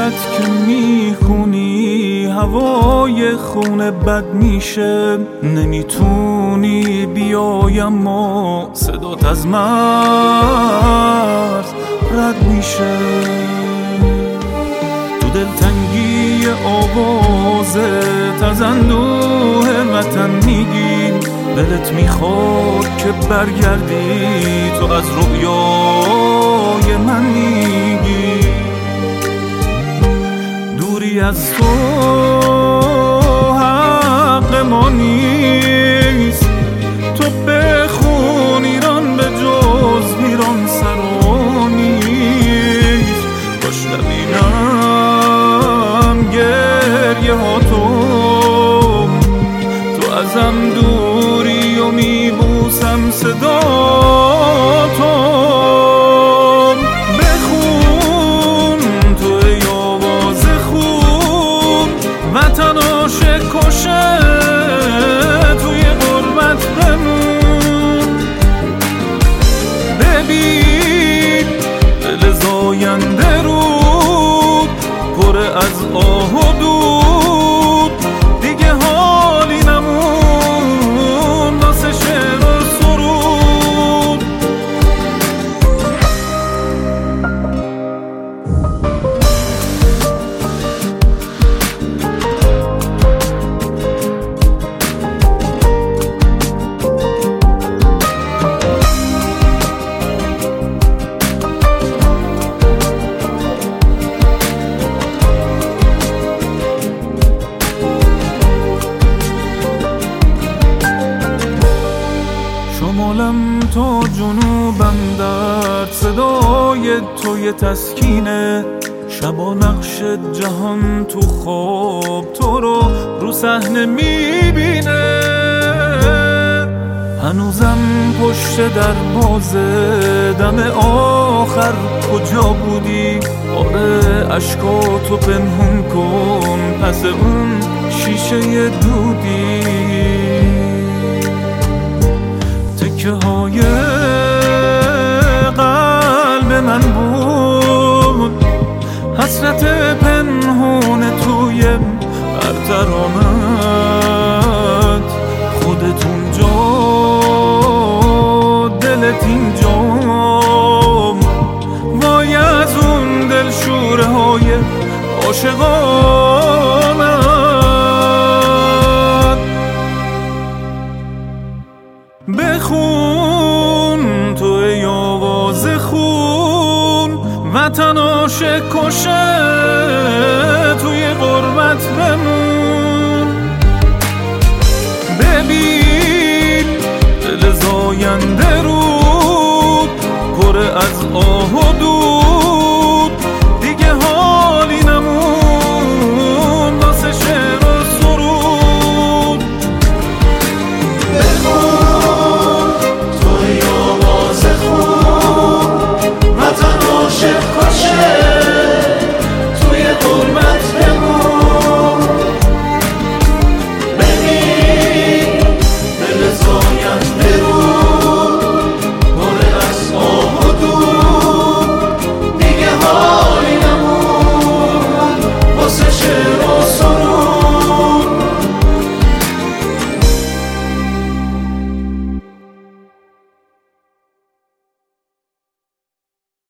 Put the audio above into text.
شعرت که میخونی هوای خونه بد میشه، نمیتونی بیای اما صدات از مرز رد میشه. تو دلتنگی آوازت از اندوه وطن میگی، دلت میخواد که برگردی، تو از رویای من میگی. دوری از تو حق ما نیست، تو بخون ایران به جز ایران سرا نیست. باش نبینم گریه ها تو ازم دوری و میبوسم صدا تو. بخون تو ای آواز خون، وطن عاشق کشه توی غربت بمون. ببین دل زاینده رود پر از آه و دود، دیگه حالی نمون واسه شعر و سرود. شمالم تا جنوبم در صدای توی تسکینه، شبا نقش جهان تو خواب تو رو صحنه میبینه. هنوزم پشت در بازه دم آخر کجا بودی؟ آره اشکاتو پنهون کن پس اون شیشه دودی. تکه های قلب من بود، حسرت پنهون توی هر ترانت. خودتون جا دلت اینجا، وای از اون دل شوره های عاشقانت. بخون تو ای آواز خون، وطن عاشق کشه